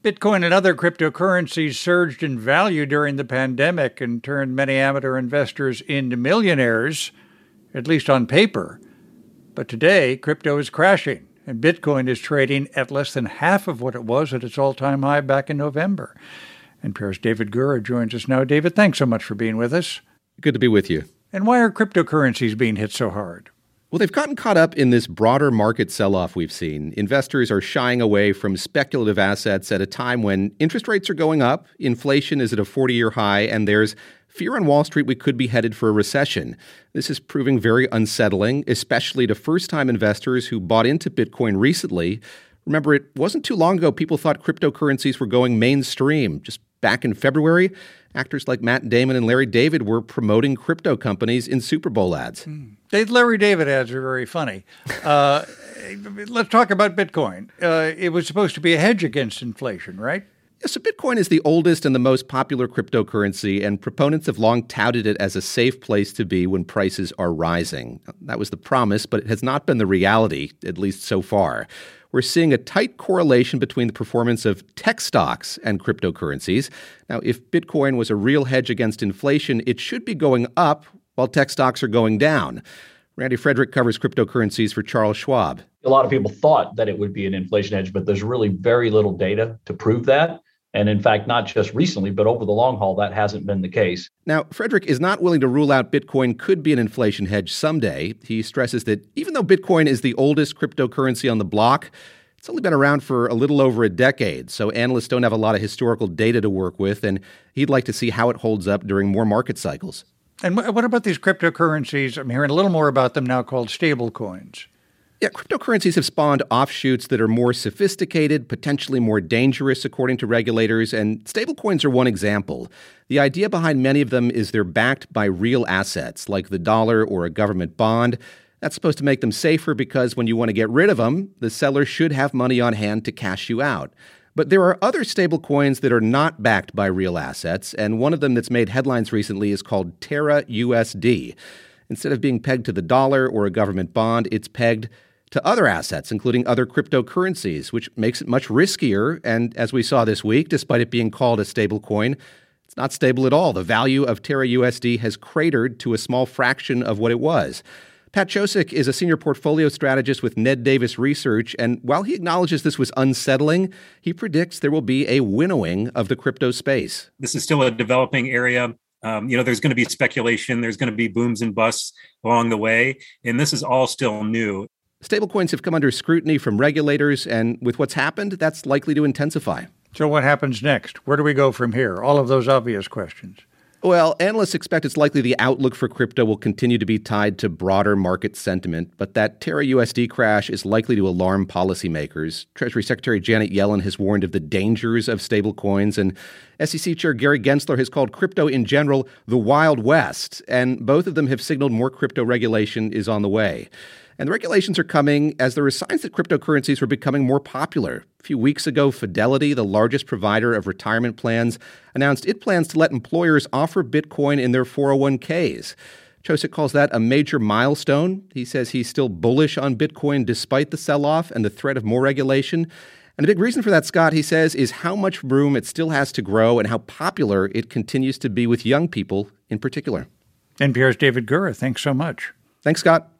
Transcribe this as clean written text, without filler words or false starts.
Bitcoin and other cryptocurrencies surged in value during the pandemic and turned many amateur investors into millionaires, at least on paper. But today, crypto is crashing, and Bitcoin is trading at less than half of what it was at its all-time high back in November. NPR's David Gura joins us now. David, thanks so much for being with us. Good to be with you. And why are cryptocurrencies being hit so hard? Well, they've gotten caught up in this broader market sell-off we've seen. Investors are shying away from speculative assets at a time when interest rates are going up, inflation is at a 40-year high, and there's fear on Wall Street we could be headed for a recession. This is proving very unsettling, especially to first-time investors who bought into Bitcoin recently. Remember, it wasn't too long ago people thought cryptocurrencies were going mainstream. Just back in February, actors like Matt Damon and Larry David were promoting crypto companies in Super Bowl ads. Larry David ads are very funny. Let's talk about Bitcoin. It was supposed to be a hedge against inflation, right? Yeah, so Bitcoin is the oldest and the most popular cryptocurrency, and proponents have long touted it as a safe place to be when prices are rising. That was the promise, but it has not been the reality, at least so far. We're seeing a tight correlation between the performance of tech stocks and cryptocurrencies. Now, if Bitcoin was a real hedge against inflation, it should be going up while tech stocks are going down. Randy Frederick covers cryptocurrencies for Charles Schwab. A lot of people thought that it would be an inflation hedge, but there's really very little data to prove that. And in fact, not just recently, but over the long haul, that hasn't been the case. Now, Frederick is not willing to rule out Bitcoin could be an inflation hedge someday. He stresses that even though Bitcoin is the oldest cryptocurrency on the block, it's only been around for a little over a decade, so analysts don't have a lot of historical data to work with, and he'd like to see how it holds up during more market cycles. And what about these cryptocurrencies? I'm hearing a little more about them now called stablecoins. Yeah, cryptocurrencies have spawned offshoots that are more sophisticated, potentially more dangerous, according to regulators, and stablecoins are one example. The idea behind many of them is they're backed by real assets, like the dollar or a government bond. That's supposed to make them safer because when you want to get rid of them, the seller should have money on hand to cash you out. But there are other stablecoins that are not backed by real assets, and one of them that's made headlines recently is called Terra USD. Instead of being pegged to the dollar or a government bond, it's pegged to other assets, including other cryptocurrencies, which makes it much riskier. And as we saw this week, despite it being called a stablecoin, it's not stable at all. The value of Terra USD has cratered to a small fraction of what it was. Pat Chosik is a senior portfolio strategist with Ned Davis Research, and while he acknowledges this was unsettling, he predicts there will be a winnowing of the crypto space. This is still a developing area. There's going to be speculation. There's going to be booms and busts along the way, and this is all still new. Stablecoins have come under scrutiny from regulators, and with what's happened, that's likely to intensify. So what happens next? Where do we go from here? All of those obvious questions. Well, analysts expect it's likely the outlook for crypto will continue to be tied to broader market sentiment, but that Terra USD crash is likely to alarm policymakers. Treasury Secretary Janet Yellen has warned of the dangers of stablecoins, and SEC Chair Gary Gensler has called crypto in general the Wild West, and both of them have signaled more crypto regulation is on the way. And the regulations are coming as there are signs that cryptocurrencies were becoming more popular. A few weeks ago, Fidelity, the largest provider of retirement plans, announced it plans to let employers offer Bitcoin in their 401ks. Chosik calls that a major milestone. He says he's still bullish on Bitcoin despite the sell-off and the threat of more regulation. And a big reason for that, Scott, he says, is how much room it still has to grow and how popular it continues to be with young people in particular. NPR's David Gura, thanks so much. Thanks, Scott.